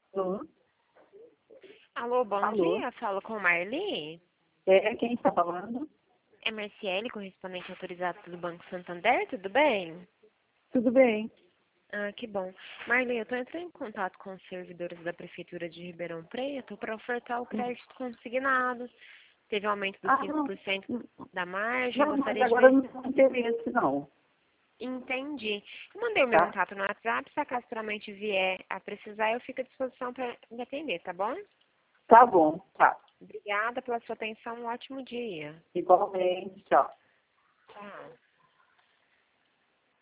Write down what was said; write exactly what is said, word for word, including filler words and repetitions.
Alô? Alô, bom Alô? dia. Falo com Marli. É, quem está falando? É Marciele, correspondente autorizado do Banco Santander, tudo bem? Tudo bem. Ah, que bom. Marli, eu estou entrando em contato com os servidores da Prefeitura de Ribeirão Preto para ofertar o crédito consignado. Teve aumento dos Ah, cinco não. por cento da margem. Não, mas Gostaria de agora ver não se... tem interesse, não. Entendi. Eu mandei o meu Tá? contato no WhatsApp. Se acaso futuramente vier a precisar, eu fico à disposição para me atender, tá bom? Tá bom, tá. Obrigada pela sua atenção. Um ótimo dia. Igualmente, tchau. Tchau.